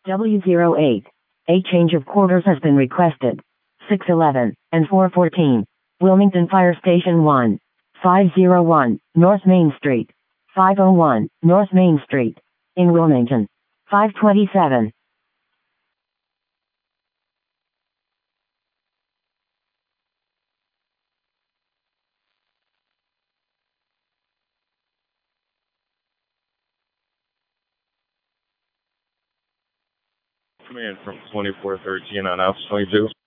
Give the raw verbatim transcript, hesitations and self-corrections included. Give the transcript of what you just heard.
W zero eight. A change of quarters has been requested. six eleven and four fourteen. Wilmington Fire Station one. five oh one, North Main Street. five oh one, North Main Street. In Wilmington. five twenty-seven. Command from twenty-four thirteen on Alpha twenty-two.